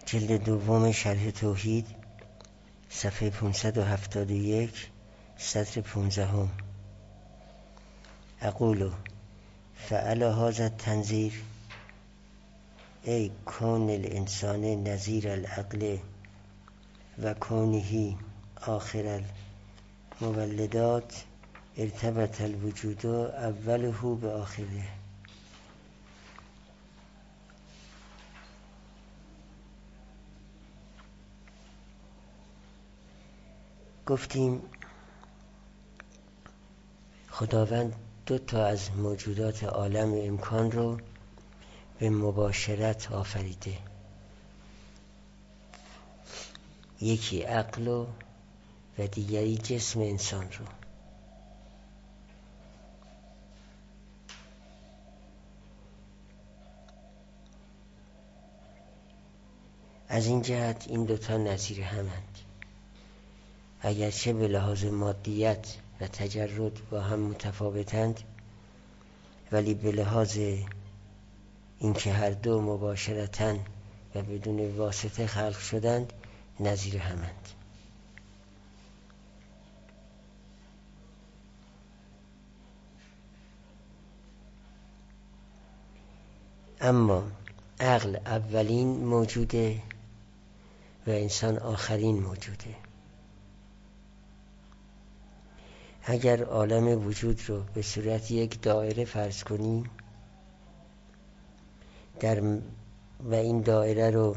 جلد دوم شرح توحید، صفحه 571، سطر 15. اقول فعل هذا التنظیر ای کون الانسان نظیر العقل و کونه آخر المولدات ارتبط الوجود اوله به آخره. گفتیم خداوند دو تا از موجودات عالم امکان رو به مباشرت آفریده، یکی عقل و دیگری جسم انسان رو. از این جهت این دوتا نظیر همند، اگرچه به لحاظ مادیت و تجرد با هم متفاوتند، ولی به لحاظ اینکه هر دو مباشرتاً و بدون واسطه خلق شدند نظیر همند. اما عقل اولین موجوده و انسان آخرین موجوده. اگر عالم وجود رو به صورت یک دایره فرض کنیم و این دایره رو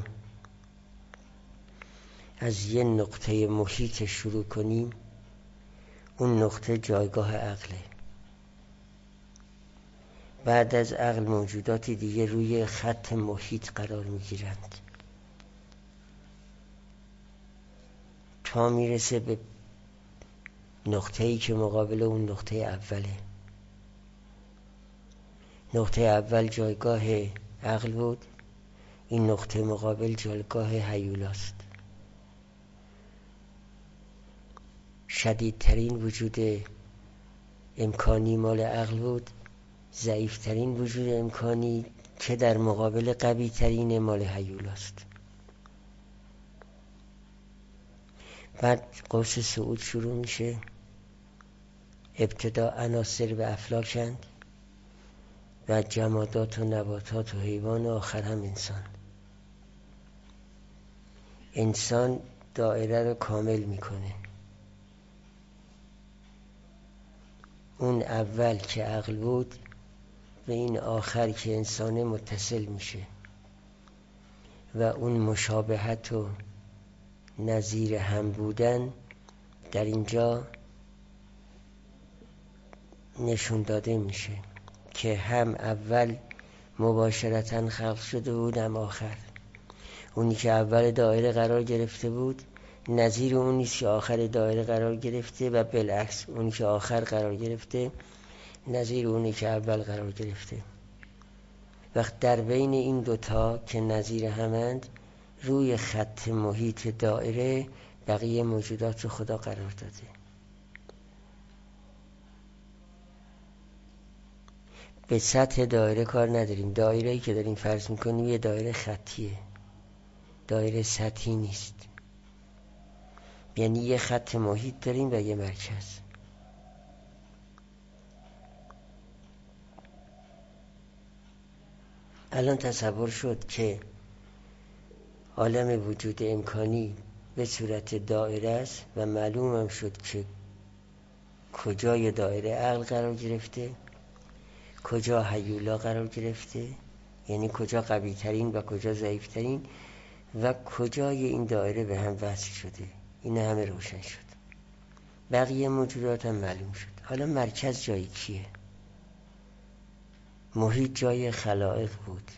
از یه نقطه محیط شروع کنیم، اون نقطه جایگاه عقله. بعد از عقل موجودات دیگه روی خط محیط قرار میگیرند تا میرسه به نقطه‌ای که مقابل اون نقطه اوله. نقطه اول جایگاه عقل بود، این نقطه مقابل جایگاه هیولاست. شدیدترین وجود امکانی مال عقل بود، ضعیفترین وجود امکانی که در مقابل قویترین مال هیولاست. بعد قوس صعود شروع میشه. ابتدا عناصر و افلاکند، بعد جمادات و نباتات و حیوان و آخر هم انسان. انسان دایره رو کامل میکنه. اون اول که عقل بود به این آخر که انسان متصل میشه و اون مشابهت و نظیر هم بودن در اینجا نشون داده میشه که هم اول مباشرتاً خلق شده بود، هم آخر. اونی که اول دایره قرار گرفته بود نظیر اون نیست که آخر دایره قرار گرفته، و بالعکس اونی که آخر قرار گرفته نظیر اونی که اول قرار گرفته. وقت در بین این دوتا که نظیر همند روی خط محیط دایره بقیه موجودات رو خدا قرار داده. به سطح دایره کار نداریم. دایره‌ای که داریم فرض میکنیم یه دایره خطیه، دایره سطحی نیست. یعنی یه خط محیط داریم و یه مرکز. الان تصور شد که عالم وجود امکانی به صورت دایره است و معلوم هم شد که کجای دایره عقل قرار گرفته، کجا هیولا قرار گرفته، یعنی کجا قوی ترین و کجا ضعیف ترین و کجای این دایره به هم وصل شده. این همه روشن شد. بقیه موجودات هم معلوم شد. حالا مرکز جای کیه؟ محیط جای خلائق بود.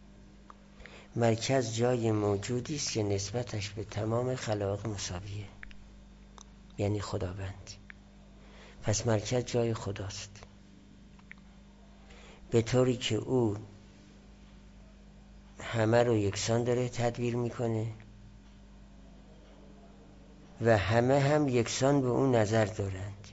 مرکز جای موجودی است که نسبتش به تمام خلائق مساویه، یعنی خداوند. پس مرکز جای خداست، به طوری که او همه رو یکسان داره تدبیر میکنه و همه هم یکسان به اون نظر دارند.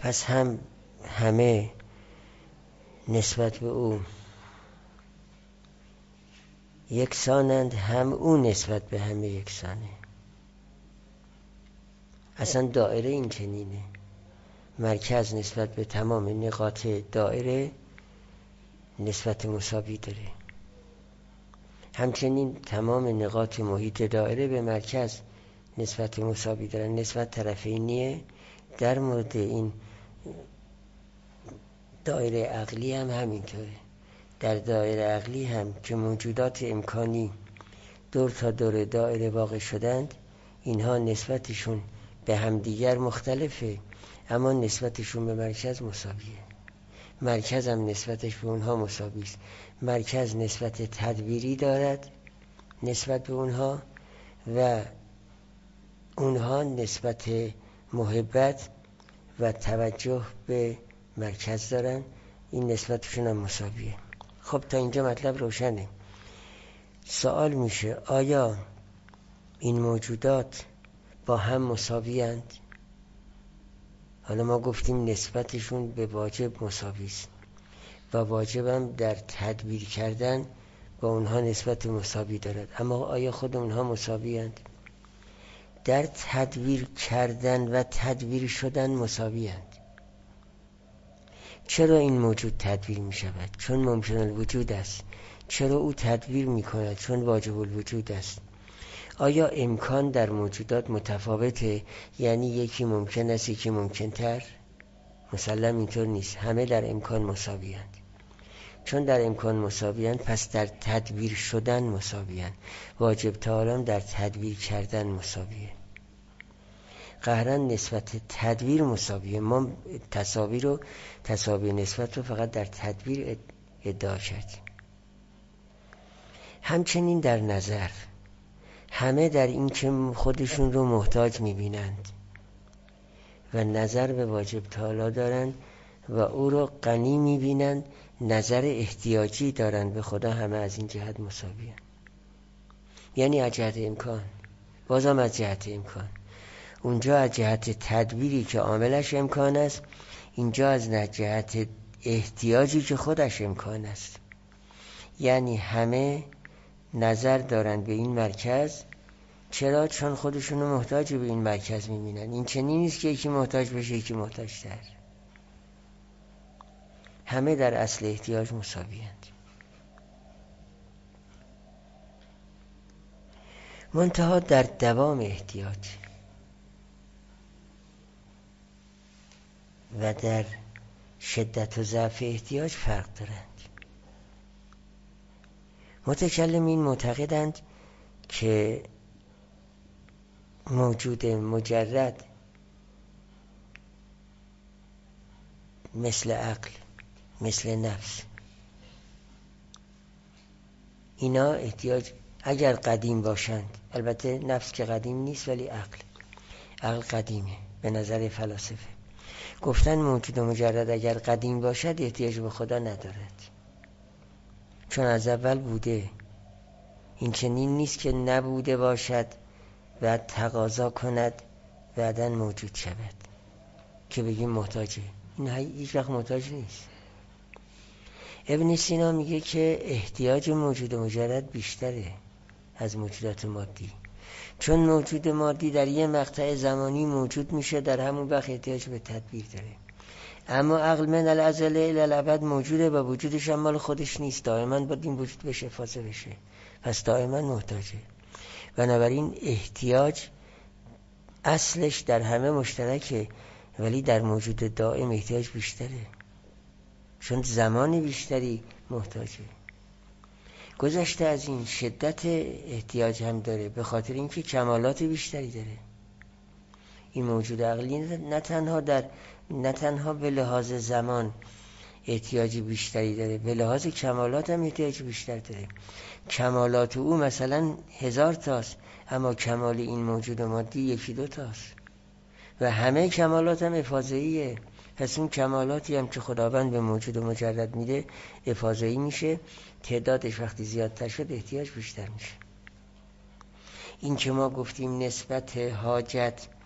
پس هم همه نسبت به او یکسانند، هم او نسبت به همه یکسانه. اصلا دایره این چنینه، مرکز نسبت به تمام نقاط دایره نسبت مساوی داره، همچنین تمام نقاط محیط دایره به مرکز نسبت مساوی دارن، نسبت طرفینیه. در مورد این دایره عقلی هم همینطوره. در دایره عقلی هم که موجودات امکانی دور تا دور دایره واقع شدند، اینها نسبتشون به همدیگر مختلفه، اما نسبتشون به مرکز مساویه. مرکز هم نسبتش به اونها مساوی است. مرکز نسبت تدبیری دارد نسبت به اونها، و اونها نسبت محبت و توجه به مرکز دارن، این نسبتشون هم مساویه. خب تا اینجا مطلب روشنه. سوال میشه آیا این موجودات با هم مساوی اند؟ حالا ما گفتیم نسبتشون به واجب مساوی است و واجبم در تدبیر کردن با اونها نسبت مساوی دارد، اما آیا خود اونها مساوی اند؟ در تدبیر کردن و تدبیر شدن مساوی اند. چرا این موجود تدبیر می شود؟ چون ممکن الوجود است. چرا او تدبیر می کند؟ چون واجب الوجود است. آیا امکان در موجودات متفاوته؟ یعنی یکی ممکن است یکی ممکن تر؟ مسلم اینطور نیست، همه در امکان مساوی اند. چون در امکان مساوی اند پس در تدبیر شدن مساوی اند. واجب تعالی در تدبیر کردن مساویه. قهرا نسبت تدبیر مساویه. ما تساوی نسبت رو فقط در تدبیر ادعا کردیم. همچنین در نظر همه در این که خودشون رو محتاج میبینند و نظر به واجب تعالی دارند و او رو غنی میبینند، نظر احتیاجی دارند به خدا، همه از این جهت مساوی هستند. یعنی از جهت امکان، بازم از جهت امکان. اونجا از جهت تدبیری که عاملش امکان است، اینجا از جهت احتیاجی که خودش امکان است. یعنی همه نظر دارند به این مرکز. چرا؟ چون خودشون رو محتاج به این مرکز میبینن. این چنین نیست که یکی محتاج بشه یکی محتاج تر. همه در اصل احتیاج مساوی هستند. منتها در دوام احتیاج و در شدت و ضعف احتیاج فرق دارند. متکلمین معتقدند که موجود مجرد مثل عقل، مثل نفس، اینا احتیاج اگر قدیم باشند، البته نفس که قدیم نیست ولی عقل قدیمه به نظر فلاسفه. گفتن موجود مجرد اگر قدیم باشد احتیاج به خدا ندارد، چون از اول بوده. این چنین نیست که نبوده باشد و تقاضا کند بعداً موجود شود که بگیم محتاجه. این هیچ وقت محتاج نیست. ابن سینا میگه که احتیاج موجود مجرد بیشتره از موجودات مادی، چون موجود مادی در یه مقطع زمانی موجود میشه، در همون وقت احتیاج به تدبیر داره. اما عقل من الازل الی الابد موجوده و وجودش هم مال خودش نیست، دائما باید این وجود بشه حفاظ بشه، پس دائما محتاجه. بنابراین احتیاج اصلش در همه مشترکه، ولی در موجود دائم احتیاج بیشتره، چون زمان بیشتری محتاجه. گذشته از این شدت احتیاج هم داره، به خاطر اینکه کمالات بیشتری داره. این موجود عقلی نه تنها به لحاظ زمان احتیاجی بیشتری داره، به لحاظ کمالات هم احتیاج بیشتر داره. کمالات او مثلا 1000 تاست، اما کمال این موجود مادی 1-2 تاست و همه کمالات هم افاضه‌ایه. پس اون کمالاتی هم که خداوند به موجود مجرد میده افاضه‌ای میشه، تعدادش وقتی زیادتر شد احتیاج بیشتر میشه. این که ما گفتیم نسبت حاجت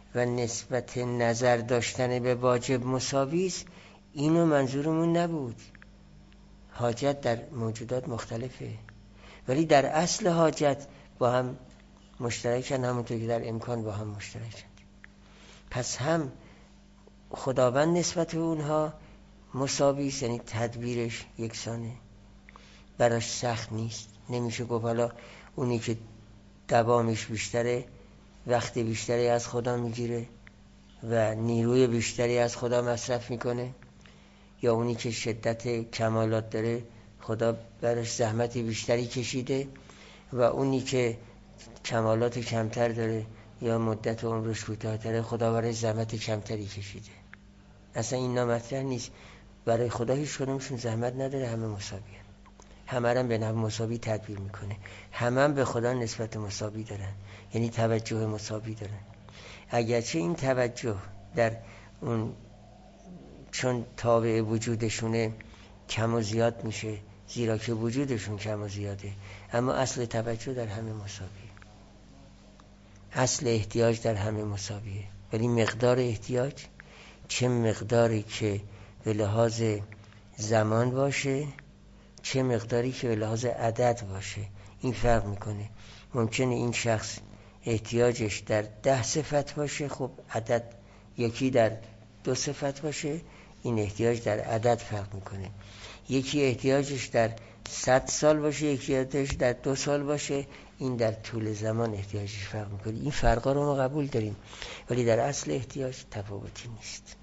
و نسبت نظر داشتن به واجب مساوی است، اینو منظورمون نبود. حاجت در موجودات مختلفه، ولی در اصل حاجت با هم مشترکن، همونطور که در امکان با هم مشترکن. پس هم خداوند نسبت به اونها مساوی است، یعنی تدبیرش یکسانه، براش سخت نیست. نمیشه گفت حالا اونی که دوامش بیشتره وقت بیشتری از خدا میگیره و نیروی بیشتری از خدا مصرف میکنه، یا اونی که شدت کمالات داره خدا براش زحمت بیشتری کشیده و اونی که کمالات کمتر داره یا مدت عمرش کوتاه‌تره خدا براش زحمت کمتری کشیده. اصلا این مطرح نیست. برای خدا هیچ کدومشون زحمت نداره، همه مساویه، همه هم به نحو مساوی تدبیر میکنه، همه به خدا نسبت مساوی دارن، یعنی توجه مساوی دارن. اگرچه این توجه در اون چون تابع وجودشونه کم و زیاد میشه، زیرا که وجودشون کم و زیاده، اما اصل توجه در همه مساویه، اصل احتیاج در همه مساویه. ولی مقدار احتیاج، چه مقداری که به لحاظ زمان باشه چه مقداری که به لحاظ عدد باشه، این فرق میکنه. ممکنه این شخص احتیاجش در 10 صفت باشه، خب عدد یکی در 2 صفت باشه، این احتیاج در عدد فرق میکنه. یکی احتیاجش در 100 سال باشه، یکی احتیاجش در 2 سال باشه، این در طول زمان احتیاجش فرق میکنه. این فرقا رو ما قبول داریم، ولی در اصل احتیاج تفاوتی نیست.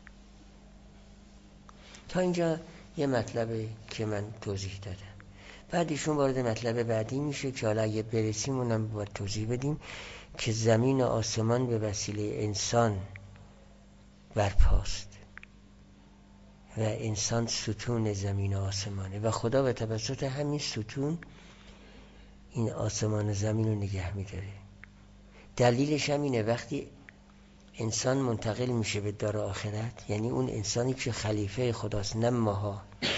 تا اینجا یه مطلبه که من توضیح دادم. بعد ایشون وارد مطلب بعدی میشه که حالا اگه برسیم اونم باید توضیح بدیم، که زمین و آسمان به وسیله انسان برپاست و انسان ستون زمین و آسمانه و خدا به توسط همین ستون این آسمان و زمین رو نگه میداره. دلیلش هم اینه، وقتی انسان منتقل میشه به دار آخرت، یعنی اون انسانی که خلیفه خداست، نه ماها،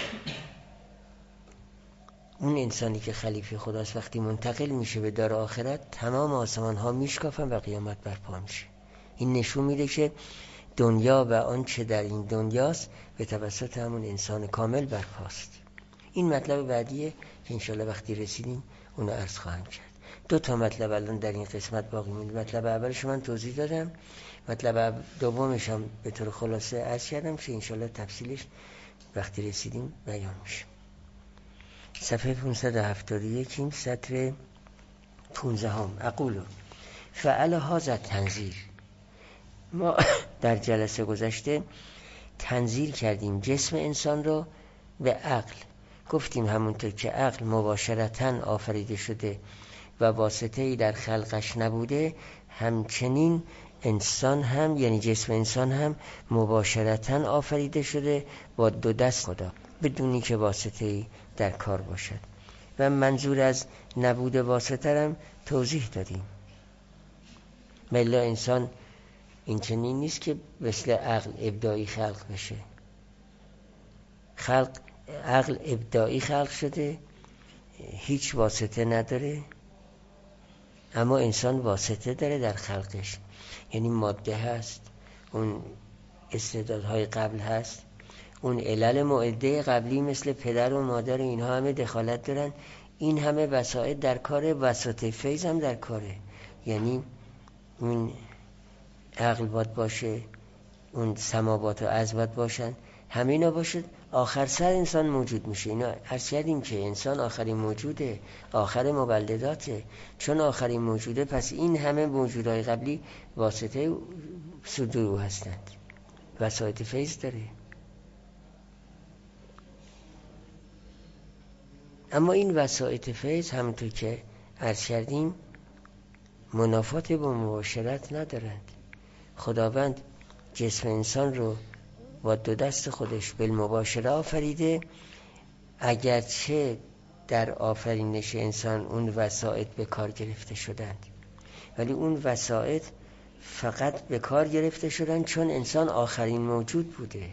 اون انسانی که خلیفه خداست وقتی منتقل میشه به دار آخرت، تمام آسمان ها میشکافن و قیامت برپا میشه. این نشون میده که دنیا و آنچه در این دنیاست به توسط همون انسان کامل برپاست. این مطلب بعدیه که انشالله وقتی رسیدیم اونو عرض خواهم کرد. 2 مطلب الان در این قسمت باقی مونده. مطلب اولش من توضیح دادم، مطلب دومش هم به طور خلاصه عرض کردم که انشالله تفصیلش وقتی رسیدیم بیان میشه. صفحه 571 سطر 15. اقولو فعل هذا تنزیل. ما در جلسه گذشته تنزیل کردیم جسم انسان رو به عقل. گفتیم همونطور که عقل مباشرتاً آفریده شده و واسطه‌ای در خلقش نبوده، همچنین انسان هم، یعنی جسم انسان هم مباشرتاً آفریده شده با 2 دست خدا، بدونی که واسطه‌ای در کار باشد. و منظور از نبود واسطه هم توضیح دادیم. ملا انسان این چنین نیست که مثل عقل ابداعی خلق بشه. عقل ابداعی خلق شده، هیچ واسطه نداره، اما انسان واسطه داره در خلقش، یعنی ماده هست، اون استعدادهای قبل هست، اون علل معده قبلی مثل پدر و مادر اینها همه دخالت دارن. این همه وسائل در کاره، وساطه فیض هم در کاره، یعنی اون عقل باید باشه، اون سماوات و ارض باید باشن، همه اینا باشه، آخر سر انسان موجود میشه. اینا عرض کردیم که انسان آخرین موجوده، آخر مولداته. چون آخرین موجوده، پس این همه موجودهای قبلی واسطه صدور هستند، وسایط فیض داره. اما این وسایط فیض همونطور که عرض کردیم منافات با مباشرت ندارند. خداوند جسم انسان رو با 2 دست خودش بالمباشره آفریده، اگرچه در آفرینش انسان اون وسایط به کار گرفته شدند، ولی اون وسایط فقط به کار گرفته شدند چون انسان آخرین موجود بوده،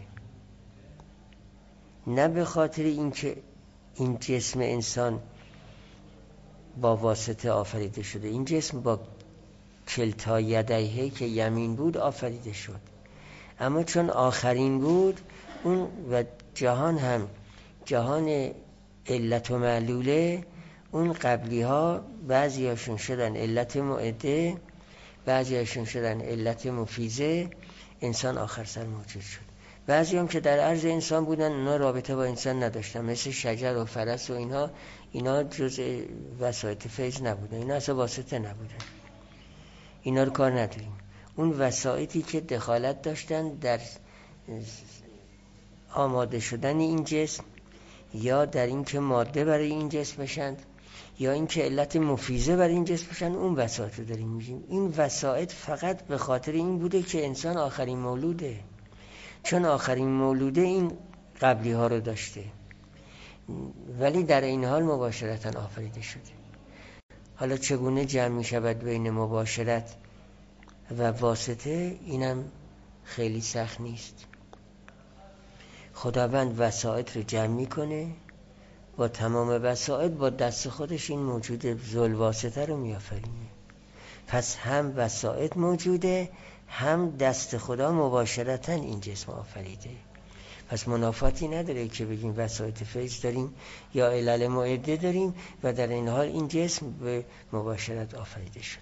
نه به خاطر اینکه این جسم انسان با واسطه آفریده شده. این جسم با کلتا یدیه که یمین بود آفریده شد. اما چون آخرین بود اون و جهان هم جهان علت و معلوله، اون قبلی ها بعضی هاشون شدن علت معده، بعضی هاشون شدن علت مفیزه، انسان آخر سر موجود شد. بعضی هم که در عرض انسان بودن اونا رابطه با انسان نداشتن، مثل شجر و فرس و اینا جزء وسایط فیض نبودن، اینا اصلا واسطه نبودن، اینا رو کار نداریم. اون وسایطی که دخالت داشتن در آماده شدن این جسم، یا در این که ماده برای این جسم بشند، یا این که علت مفیزه برای این جسم بشند، اون وسایط رو داریم میگیم. این وسایط فقط به خاطر این بوده که انسان آخرین مولوده، چون آخرین مولوده این قبلی ها رو داشته، ولی در این حال مباشرتاً آفریده شده. حالا چگونه جمع می شود بین مباشرت و واسطه؟ اینم خیلی سخت نیست. خداوند وسایط رو جمع میکنه، با تمام وسایط با دست خودش این موجود ذوالواسطه رو میآفرینه. پس هم وسایط موجوده، هم دست خدا مباشرتاً این جسم آفریده. پس منافاتی نداره که بگیم وسایط فیض داریم یا علل معده داریم و در این حال این جسم به مباشرت آفریده شده.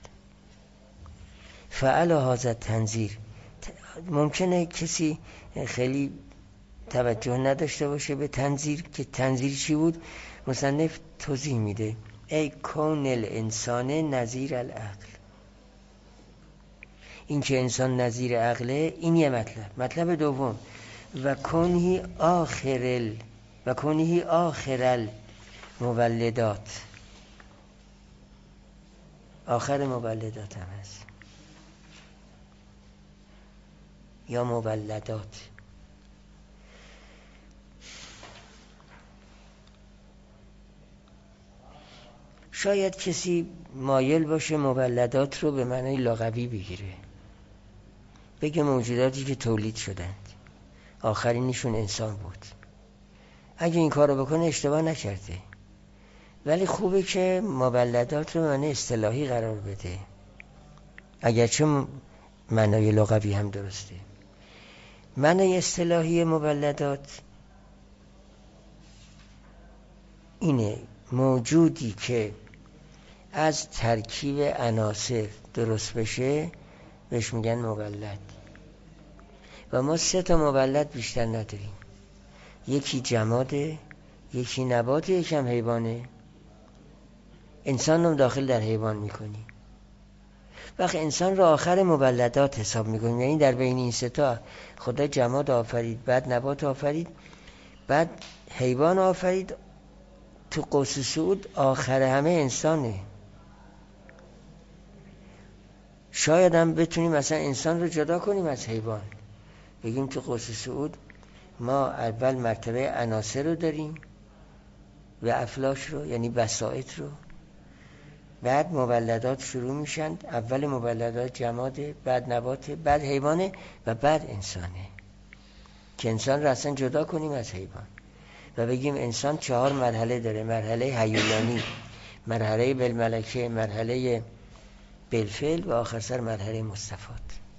فعل هذا تنظیر. ممکنه کسی خیلی توجه نداشته باشه به تنظیر، که تنظیر چی بود؟ مصنف توضیح میده: ای کون الانسان نظیر العقل. این که انسان نظیر عقله، این یه مطلب دوم و کنهی آخر المولدات، آخر مولدات هم هست یا مولدات. شاید کسی مایل باشه مولدات رو به معنی لغوی بگیره، بگه موجوداتی که تولید شدند، آخرینشون انسان بود. اگه این کار رو بکنه اشتباه نکرده، ولی خوبه که مولدات رو معنی اصطلاحی قرار بده، اگرچه معنای لغوی هم درسته. معنای اصطلاحی مولدات اینه: موجودی که از ترکیب عناصر درست بشه بهش میگن مولد. و ما 3 تا مولد بیشتر نداریم، یکی جماده، یکی نباته، یکی هم حیوانه. انسان رو داخل در حیوان میکنیم. وقت انسان رو آخر مولدات حساب میکنیم، یعنی در بین این 3 تا خدا جماد آفرید، بعد نبات آفرید، بعد حیوان آفرید، تو قوس صعود آخر همه انسانه. شاید هم بتونیم مثلا انسان رو جدا کنیم از حیوان، بگیم تو قوس صعود ما اول مرتبه عناصر رو داریم و افلاش رو، یعنی بسائط رو، بعد مولدات شروع میشن. اول مولدات جماده، بعد نباته، بعد حیوانه و بعد انسانه، که انسان رو اصلا جدا کنیم از حیوان و بگیم انسان 4 مرحله داره: مرحله هیولانی، مرحله بالملکه، مرحله بالفعل و آخر سر مرحله مصطفات.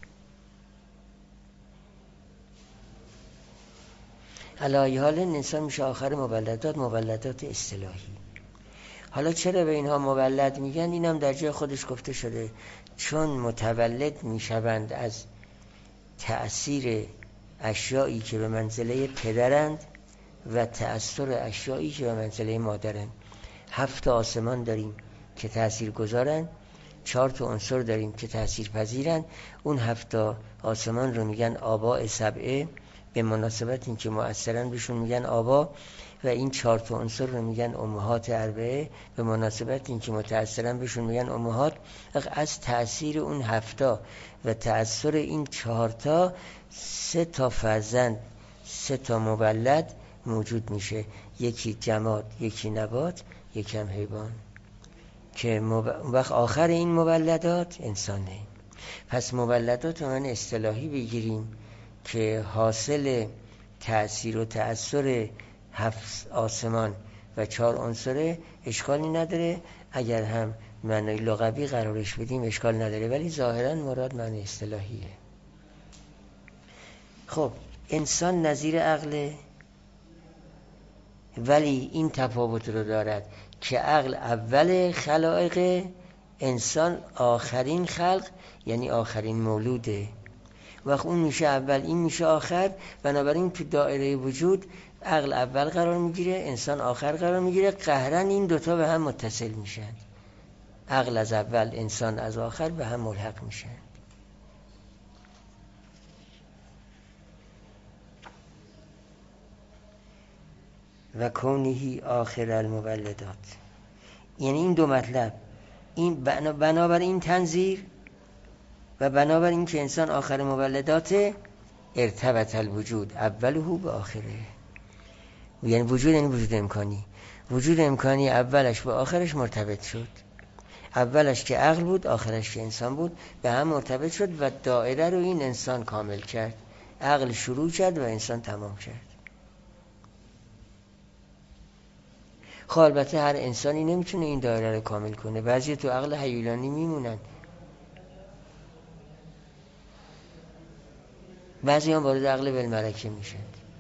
علی حال انسان میشه آخر مولدات اصطلاحی. حالا چرا به اینها مولد میگن؟ اینم در جای خودش گفته شده: چون متولد میشوند از تأثیر اشیایی که به منزله پدرند و تأثیر اشیایی که به منزله مادرند. 7 آسمان داریم که تأثیر گذارن، 4 عنصر داریم که تأثیر پذیرن. اون 7 آسمان رو میگن آباء 7، به مناسبت این که مؤثرن بهشون میگن آبا، و این 4 عنصر رو میگن امهات 4، به مناسبت این که متأثرن بهشون میگن امهات. از تأثیر اون 7 و تأثیر این 4 3 تا فرزند، 3 تا مولد موجود میشه: یکی جماد، یکی نبات، یکی هم حیوان، که وقت آخر این مولدات انسانه. پس مولدات رو من اصطلاحی بگیریم که حاصل تأثیر و تأثیر 7 آسمان و 4 عنصر، اشکالی نداره. اگر هم معنای لغوی قرارش بدیم اشکال نداره، ولی ظاهرا مراد معنی اصطلاحیه. خب انسان نظیر عقله، ولی این تفاوت رو دارد که عقل اول خلائق، انسان آخرین خلق، یعنی آخرین مولوده. وقت اون میشه اول، این میشه آخر، بنابراین تو دایره وجود عقل اول قرار میگیره، انسان آخر قرار میگیره، قهرا این دوتا به هم متصل میشن، عقل از اول، انسان از آخر به هم ملحق میشن. و کونه آخر المولدات، یعنی این دو مطلب، این بنابر این تنظیر و بنابر این که انسان آخر مولدات، ارتبط الوجود اوله به آخره. یعنی وجود، یعنی وجود امکانی، وجود امکانی اولش به آخرش مرتبط شد، اولش که عقل بود، آخرش که انسان بود، به هم مرتبط شد و دایره رو این انسان کامل کرد. عقل شروع کرد و انسان تمام کرد. خب البته هر انسانی نمیتونه این دایره رو کامل کنه، بعضی تو عقل هیولانی میمونن، بعضی هم وارد عقل بالملکه میشن.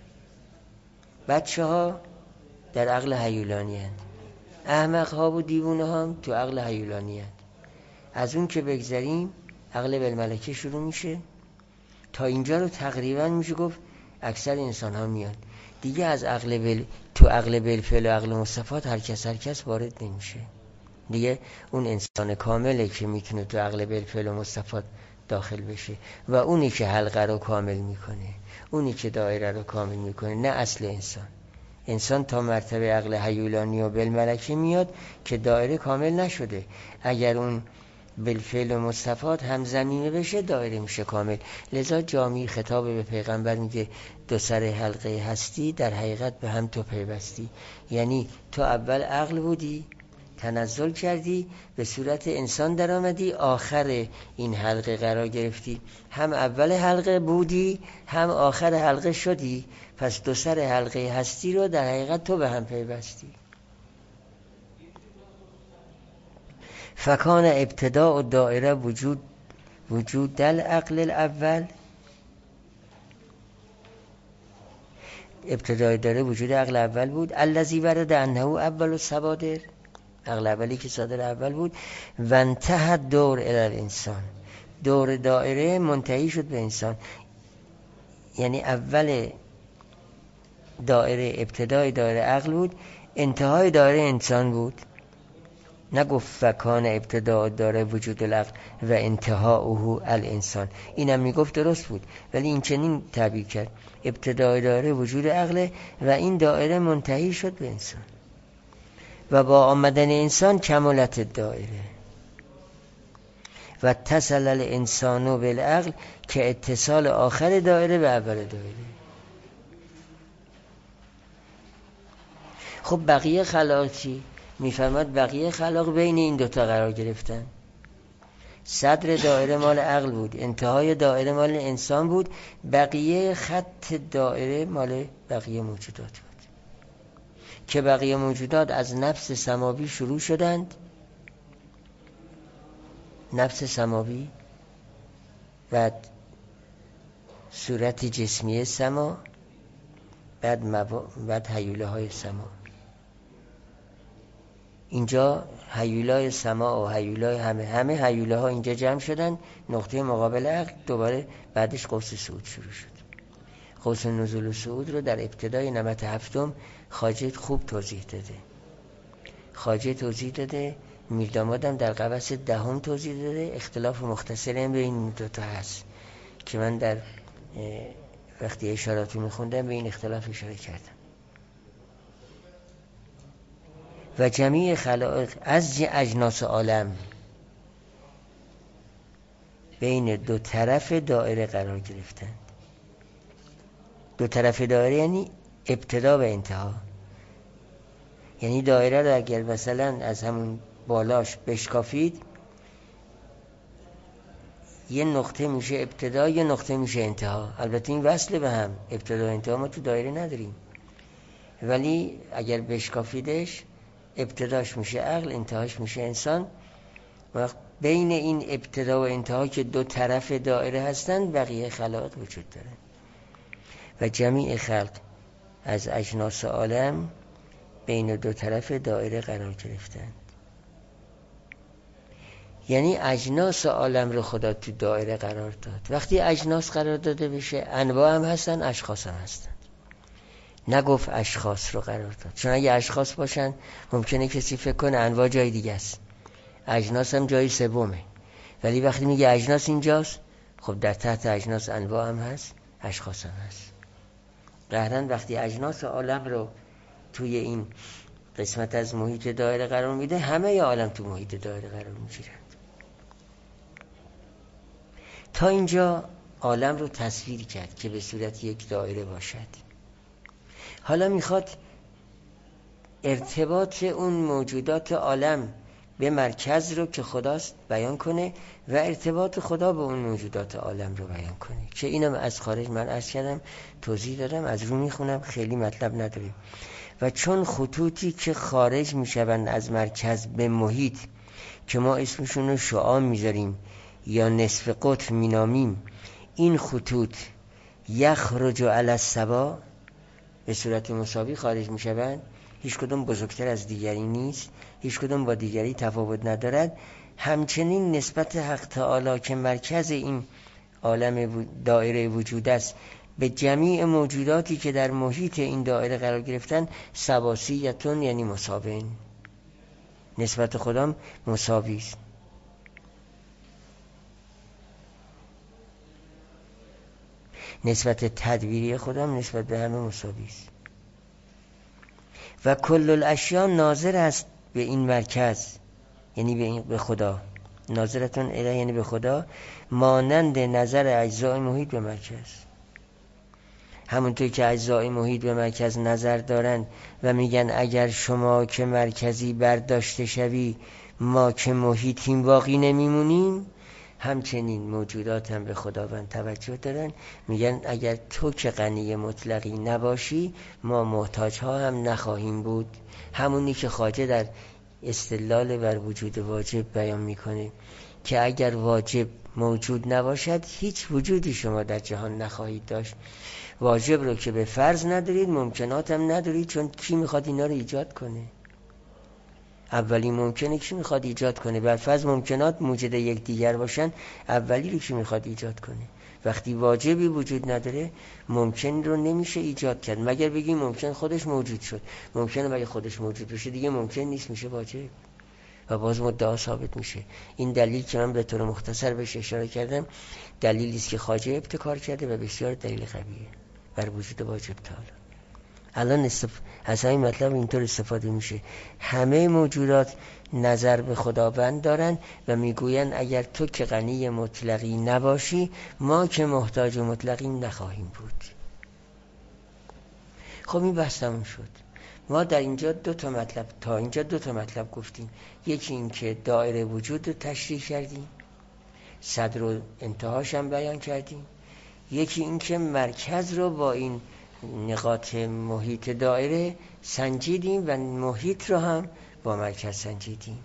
بچه ها در عقل هیولانی هست، احمق ها و دیوونه هم تو عقل هیولانی هست. از اون که بگذریم عقل بالملکه شروع میشه، تا اینجا رو تقریبا میشه گفت اکثر انسان ها میاد دیگه. از تو عقل بالفعل و عقل مصطفات هر کس وارد نمیشه دیگه. اون انسان کامله که میتونه تو عقل بالفعل و مصطفات داخل بشه و اونی که حلقه رو کامل میکنه، اونی که دایره رو کامل میکنه، نه اصل انسان تا مرتبه عقل هیولانی و بالملکه میاد که دایره کامل نشده. اگر اون بالفعل و مصطفات هم زمینه بشه دایره میشه کامل. لذا جامی خطاب به پیغمبر میگه دو سر حلقه هستی در حقیقت به هم تو پیوستی. یعنی تو اول عقل بودی، تنزل کردی، به صورت انسان در آمدی، آخر این حلقه قرار گرفتی، هم اول حلقه بودی هم آخر حلقه شدی، پس دو سر حلقه هستی رو در حقیقت تو به هم پیوستی. فکان ابتداء دائره وجود دل عقل الاول، ابتدای داره وجود عقل اول بود. الذی ورد انه اول الصوادر، عقل اولی که صادر اول بود. و انتهى دور الی الانسان، دور دایره منتهی شد به انسان. یعنی اول دایره، ابتدای دایره عقل بود، انتهای دایره انسان بود. نگفت فکان ابتداء داره وجود العقل و انتهاؤه الانسان، اینم میگفت درست بود، ولی این چنین تعبیر کرد ابتدای دایره وجود عقل و این دایره منتهی شد به انسان و با آمدن انسان کمالت دایره. و اتصل الانسان بالعقل، که اتصال آخر دایره به اول دایره. خب بقیه خلائق چی؟ میفرماد بقیه خلائق بین این دوتا قرار گرفتن. صدر دایره مال عقل بود، انتهای دایره مال انسان بود، بقیه خط دایره مال بقیه موجودات بود که بقیه موجودات از نفس سماوی شروع شدند. نفس سماوی، بعد صورت جسمی سما، بعد هیوله های سما. اینجا هیولای سما و هیولای همه هیوله ها اینجا جمع شدن، نقطه مقابل عقل. دوباره بعدش قوس صعود شروع شد. قوس نزول و صعود رو در ابتدای نمط هفتم خواجه خوب توضیح داده. میردامادم در قوس دهم توضیح داده. اختلاف مختصر بین این دوتا هست که من در وقتی اشاراتی میخوندم به این اختلاف اشاره کردم. و جمیع خلائق از اجناس عالم بین دو طرف دایره قرار گرفتند. دو طرف دایره یعنی ابتدا و انتها. یعنی دایره رو اگر مثلا از همون بالاش بشکافید، یه نقطه میشه ابتدا، یه نقطه میشه انتها. البته این وصله به هم، ابتدا و انتها ما تو دایره نداریم، ولی اگر بشکافیدش ابتداش میشه عقل، انتهاش میشه انسان. وقت بین این ابتدا و انتها که دو طرف دایره هستند بقیه خلائق وجود دارند و جمیع خلق از اجناس عالم بین دو طرف دایره قرار گرفتند. یعنی اجناس عالم رو خدا تو دایره قرار داد. وقتی اجناس قرار داده بشه انواع هم هستن، اشخاص هم هستن. نگفت اشخاص رو قرار داد، چون اگه اشخاص باشن ممکنه کسی فکر کنه انواع جای دیگه است، اجناس هم جای سومه. ولی وقتی میگه اجناس اینجاست، خب در تحت اجناس انواع هم هست، اشخاص هم هست. قهرن وقتی اجناس عالم رو توی این قسمت از محیط دایره قرار میده، همه عالم تو محیط دایره قرار میگیرند. تا اینجا عالم رو تصویر کرد که به صورت یک دایره باشد. حالا میخواد ارتباط اون موجودات عالم به مرکز رو که خداست بیان کنه و ارتباط خدا به اون موجودات عالم رو بیان کنه، که اینم از خارج من عرض کردم، توضیح دادم، از رو میخونم، خیلی مطلب نداریم. و چون خطوطی که خارج میشوند از مرکز به محیط که ما اسمشون رو شعاع میذاریم یا نصف قطر مینامیم، این خطوط یخرج علی السوا به صورت مساوی خارج میشوند، هیچ کدوم بزرگتر از دیگری نیست، هیچ کدوم با دیگری تفاوت ندارد. همچنین نسبت حق تعالی که مرکز این عالم دایره وجود است به جمیع موجوداتی که در محیط این دایره قرار گرفتن سواسیتون، یعنی مساوین. نسبت خودم مساوی است. نسبت تدبیری خودم نسبت به همه مساوی است. و کل الاشیاء ناظر است به این مرکز، یعنی به خدا. ناظرتون الیه یعنی به خدا، مانند نظر اجزای محیط به مرکز. همونطور که اجزای محیط به مرکز نظر دارن و میگن اگر شما که مرکزی برداشته شوی ما که محیطیم باقی نمیمونیم، همچنین موجودات هم به خداوند توجه دارن، میگن اگر تو که غنی مطلقی نباشی ما محتاج ها هم نخواهیم بود. همونی که خواجه در استدلال بر وجود واجب بیان میکنه که اگر واجب موجود نباشد هیچ وجودی شما در جهان نخواهید داشت. واجب رو که به فرض ندارید، ممکنات هم ندارید، چون کی میخواد اینا رو ایجاد کنه؟ اولی ممکنه کی میخواد ایجاد کنه؟ بر فرض ممکنات موجود یک دیگر باشن، اولی رو کی میخواد ایجاد کنه؟ وقتی واجبی وجود نداره ممکن رو نمیشه ایجاد کرد، مگر بگیم ممکن خودش موجود شد. ممکنه مگه خودش موجود بشه دیگه ممکن نیست، میشه واجب و باز مدعا ثابت میشه. این دلیل که من به طور مختصر بهش اشاره کردم دلیلی است که خواجه ابتکار کرده و بسیار دلیل قویه بر وجود واجب تعالی. الان از همین مطلب اینطور استفاده میشه، همه موجودات نظر به خداوند دارن و میگوین اگر تو که غنی مطلقی نباشی ما که محتاج مطلقی نخواهیم بود. خب این بحث تموم شد. ما در اینجا دو تا مطلب گفتیم. یکی این که دایره وجود رو تشریح کردیم، صدر و انتهاش هم بیان کردیم. یکی این که مرکز رو با این نقاط محیط دایره سنجیدیم و محیط رو هم با مرکز سنجیدیم.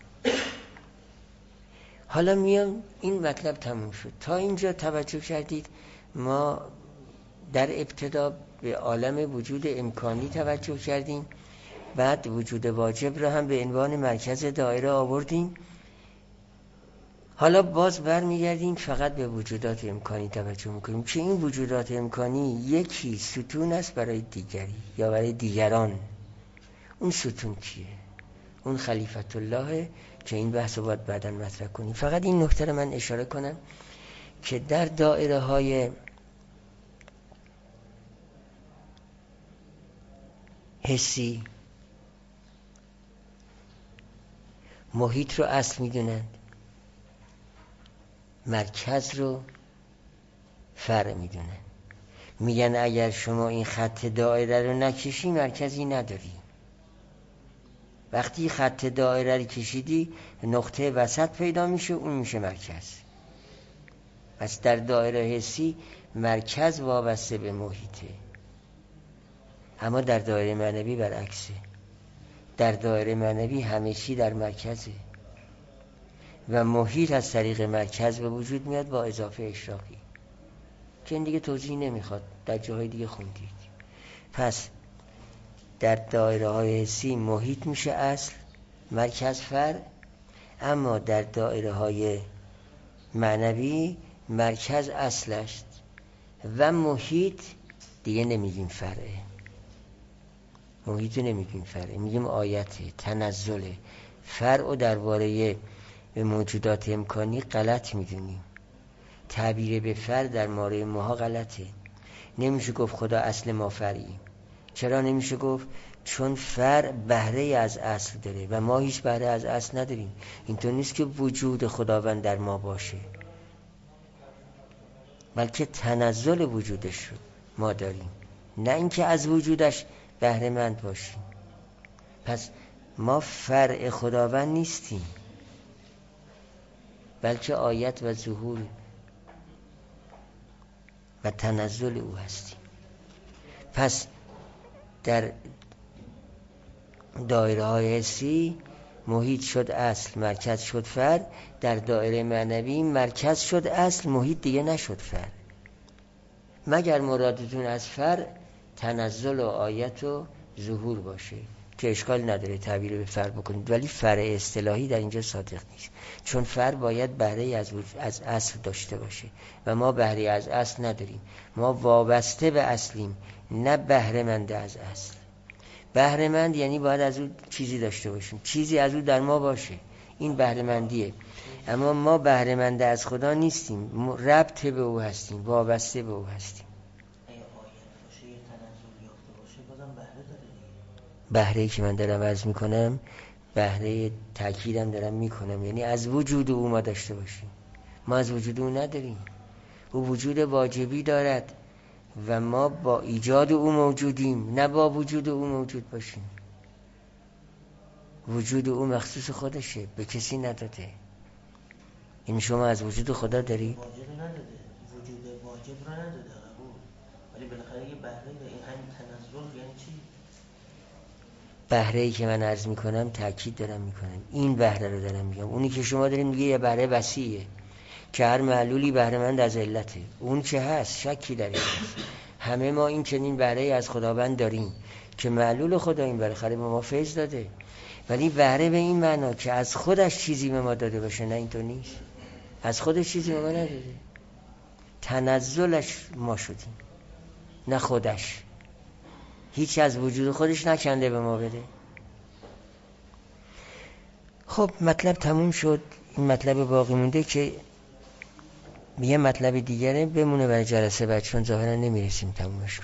حالا میام این مطلب تموم شد. تا اینجا توجه کردید ما در ابتدا به عالم وجود امکانی توجه کردیم، بعد وجود واجب رو هم به عنوان مرکز دایره آوردیم. حالا باز برمیگردیم فقط به وجودات امکانی توجه میکنیم که این وجودات امکانی یکی ستون است برای دیگری یا برای دیگران. اون ستون کیه؟ اون خلیفت الله که این بحث رو باید بعداً مطرح کنیم. فقط این نکته رو من اشاره کنم که در دایره های حسی محیط رو اصل میدونند، مرکز رو فرع میدونن. میگن اگر شما این خط دایره رو نکشی مرکزی نداری. وقتی خط دایره رو کشیدی نقطه وسط پیدا میشه، اون میشه مرکز. پس در دایره حسی مرکز وابسته به محیطه، اما در دایره معنوی برعکسه. در دایره معنوی همه چی در مرکزه و محیط از طریق مرکز به وجود میاد با اضافه اشراقی که این دیگه توضیح نمیخواد، در جاهای دیگه خوندید. پس در دایره های حسی محیط میشه اصل، مرکز فرع، اما در دایره های معنوی مرکز اصل است و محیط دیگه نمیگیم فرعه، محیط نمیگیم فرعه، میگیم آیته، تنزله. فرع و درباره موجودات امکانی غلط میدونیم، تعبیر به فرع در مورد ماها غلطه. نمیشه گفت خدا اصل ما فرعیم. چرا نمیشه گفت؟ چون فرع بهره از اصل داره و ما هیچ بهره از اصل نداریم. اینطور نیست که وجود خداوند در ما باشه، بلکه تنزل وجودش رو ما داریم، نه اینکه از وجودش بهره مند باشیم. پس ما فرع خداوند نیستیم، بلکه آیت و ظهور و تنزل او هستیم. پس در دایره های حسی محیط شد اصل، مرکز شد فرع. در دایره معنوی مرکز شد اصل، محیط دیگه نشد فرع. مگر مرادتون از فرع تنزل و آیت و ظهور باشه که اشکال نداره تعبیر به فرع بکنید، ولی فرع اصطلاحی در اینجا صادق نیست، چون فرع باید بهره از اصل داشته باشه و ما بهره از اصل نداریم. ما وابسته به اصلیم، نه بهره مند از اصل. بهره مند یعنی باید از او چیزی داشته باشیم، چیزی از او در ما باشه، این بهره مندیه. اما ما بهره مند از خدا نیستیم، ربط به او هستیم، وابسته به او هستیم. بهره‌ای که من دارم عرض میکنم بهره تأکیدم دارم میکنم، یعنی از وجود او ما داشته باشیم. ما از وجود او نداریم، او وجود واجبی دارد و ما با ایجاد او موجودیم، نه با وجود او موجود باشیم. وجود او مخصوص خودشه، به کسی نداده. این شما از وجود خدا دارید؟ واجب نداده، وجود واجب را نداده قبول، ولی بالاخره یه بهره این همین تنزل یعنی چی؟ بهره‌ای که من عرض میکنم تأکید دارم میکنم، این بهره رو دارم میگم. اونی که شما دارین میگه یه بهره وسیعه که هر معلولی بهره مند از علته، اون که هست شکی در این هست. همه ما این چنین بهره از خداوند داریم که معلول خدا این بالاخره به ما فیض داده، ولی بهره به این معنا که از خودش چیزی به ما داده باشه، نه اینطور نیست. از خودش چیزی به ما نداده، تنزلش ما شدیم، نه خودش. هیچ از وجود خودش نکنده به ما بده. خب مطلب تموم شد. این مطلب باقی مونده که یه مطلب دیگره بمونه برای جلسه بعد، چون ظاهرا نمیرسیم تمومش کنیم.